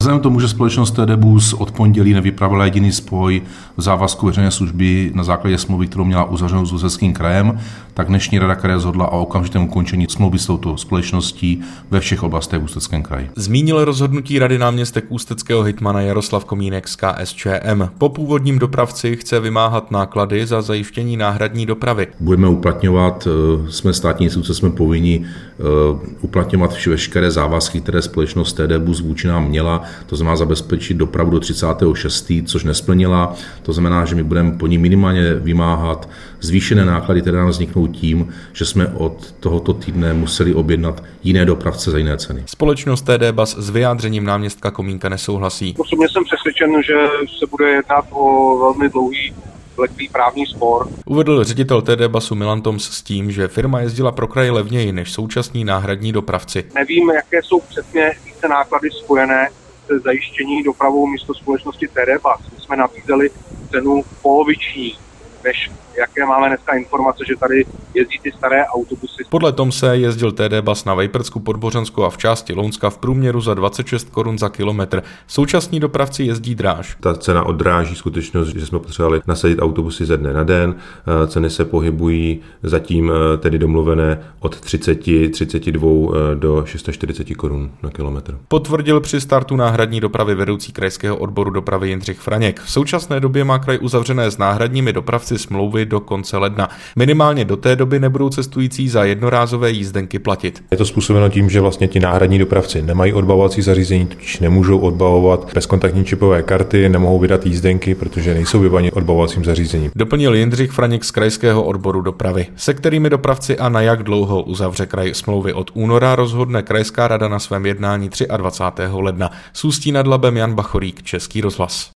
Vzhledem k tomu, že společnost TD Bus od pondělí nevypravila jediný spoj v závazku veřejné služby na základě smlouvy, kterou měla uzavřenou s Ústeckým krajem, tak dnešní rada kraje rozhodla o okamžitém ukončení smlouvy s touto společností ve všech oblastech v Ústeckém kraji. Zmínil rozhodnutí rady náměstek ústeckého hejtmana Jaroslav Komínek z KSČM. Po původním dopravci chce vymáhat náklady za zajištění náhradní dopravy. Budeme uplatňovat, jsme státní instituce, jsme povinni uplatňovat veškeré závazky, které společnost TD Bus vůči nám měla, to znamená zabezpečit dopravu do 36., což nesplnila. To znamená, že my budeme po ní minimálně vymáhat zvýšené náklady, které nám vzniknou tím, že jsme od tohoto týdne museli objednat jiné dopravce za jiné ceny. Společnost TD Bus s vyjádřením náměstka Komínka nesouhlasí. Osobně jsem přesvědčen, že se bude jednat o velmi dlouhý vleklý právní spor. Uvedl ředitel TD Busu Milan Toms s tím, že firma jezdila pro kraj levněji než současní náhradní dopravci. Nevím, jaké jsou přesně více náklady spojené se zajištění dopravou místo společnosti TD Bus. My jsme nabízeli cenu poloviční, než jaké máme dneska informace, že tady jezdí ty staré autobusy. Podle Tomse jezdil TD Bus na Vejprtsku, Podbořensku a v části Lounska v průměru za 26 korun za kilometr. Současní dopravci jezdí dráž. Ta cena odráží skutečnost, že jsme potřebovali nasadit autobusy ze dne na den. Ceny se pohybují zatím tedy domluvené od 32 do 640 korun na kilometr. Potvrdil při startu náhradní dopravy vedoucí krajského odboru dopravy Jindřich Franěk. V současné době má kraj uzavřené s náhradními dopravci smlouvy do konce ledna. Minimálně do té doby nebudou cestující za jednorázové jízdenky platit. Je to způsobeno tím, že vlastně ti náhradní dopravci nemají odbavovací zařízení, tudíž nemůžou odbavovat bezkontaktní čipové karty, nemohou vydat jízdenky, protože nejsou vybavěni odbavovacím zařízením. Doplnil Jindřich Franěk z krajského odboru dopravy. Se kterými dopravci a na jak dlouho uzavře kraj smlouvy od února, rozhodne krajská rada na svém jednání 23. ledna. Z Ústí nad Labem Jan Bachorík, Český rozhlas.